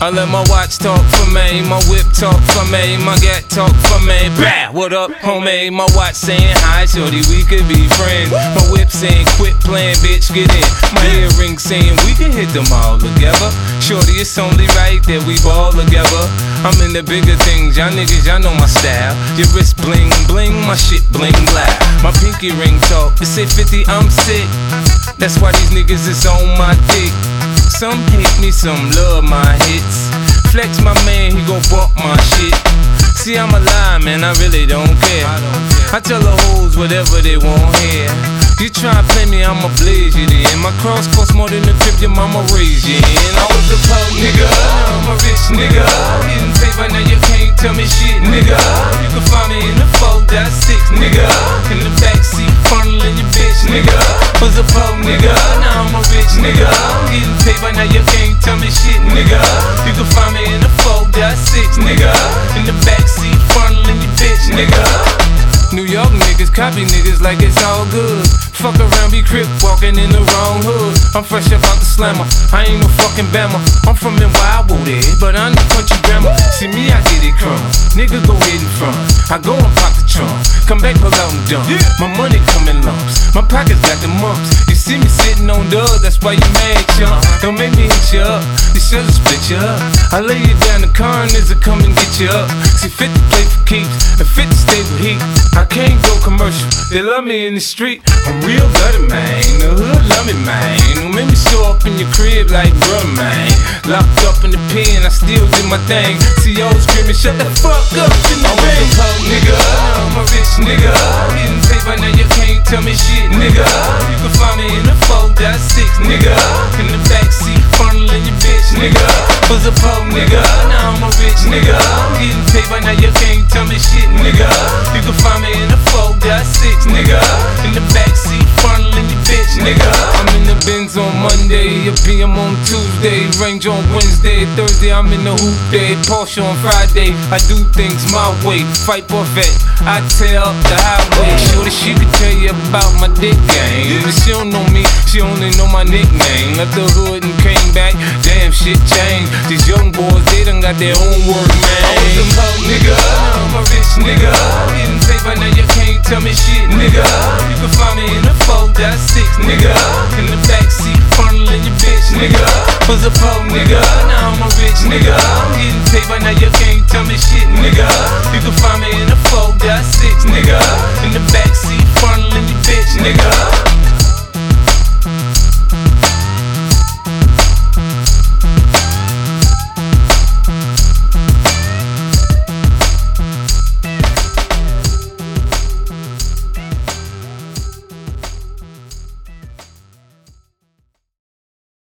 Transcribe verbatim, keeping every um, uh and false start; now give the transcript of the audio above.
I let my watch talk for me, my whip talk for me, my gat talk for me. Bah, what up, homie? My watch saying hi, shorty, we could be friends. My whip saying quit playing, bitch, get in. My earring saying we can hit them all together. Shorty, it's only right that we ball together. I'm in the bigger things, y'all niggas, y'all know my style. Your wrist bling bling, my shit bling black. My pinky ring talk, it say fifty, I'm sick. That's why these niggas is on my dick. Some hate me, some love my hits. Flex my man, he gon' bump my shit. See, I'm alive, man, I really don't care. I tell the hoes whatever they want here. You try to play me, I'ma blaze you then. My cross cost more than the crib your mama raised you in. I was a poor nigga, now I'm a rich nigga. Getting paper, now you can't tell me shit, nigga. You can find me in the four dot six, nigga. In the backseat, funneling your bitch, nigga. Was a poor nigga, now I'm a rich nigga. Getting paper, now you can't tell me shit, nigga. You can find me in the four dot six, nigga. In the backseat, funneling your bitch, nigga. New York niggas copy niggas like it's all good. Fuck around, be crip walking in the wrong hood. I'm fresh up out the slammer, I ain't no fucking Bama. I'm from in Wildwood, but I'm the country grammar. See me, I get it crumb. Nigga go hit in front. I go and pop the trunk. Come back, pull out and dump. My money come in lumps. My pockets got the mumps. You see me sitting on dubs, that's why you mad, chump. Don't make me hit you up. This shit'll split you up. I lay you down, the coroner's will come and get you up. See, fifty play for keeps, and fifty stay with heat. I can't go commercial. They love me in the street. I'm real bloody, man. The hood love me, man. Don't make me show up in your crib like brother, man. Locked up in the pen, I still do my thing. See y'all screaming, shut the fuck up in the ring. I'm a poor nigga, I'm a rich nigga. Getting paper, now you can't tell me shit, nigga. You can find me in the four dot six, nigga. In the backseat, funneling your bitch, nigga. Was a poor nigga, now I'm a rich nigga. Getting paper, now you can't tell me shit, nigga. You can find me in the four dot six, nigga. In the backseat, funneling your bitch, nigga. I'm in the Benz on Monday, a P M on Tuesday, Range on Wednesday, Thursday I'm in the hoop day, Porsche on Friday. I do things my way, fight for vet, I tear up the highway. Shorty, she could tell you about my dick game, but she don't know me, she only know my nickname. Left the hood and came back, damn shit changed. These young boys, they done got their own work, man. I was a poor nigga, now I'm a rich nigga. Getting paper, now you can't tell me shit, nigga. You can find me in the four dot six, nigga. In the backseat, funneling your bitch, nigga. Was a poor nigga, now I'm a rich nigga. Getting paper, now you can't tell me shit, nigga. You can find me in the four dot six, nigga. In the backseat, funneling your bitch, nigga.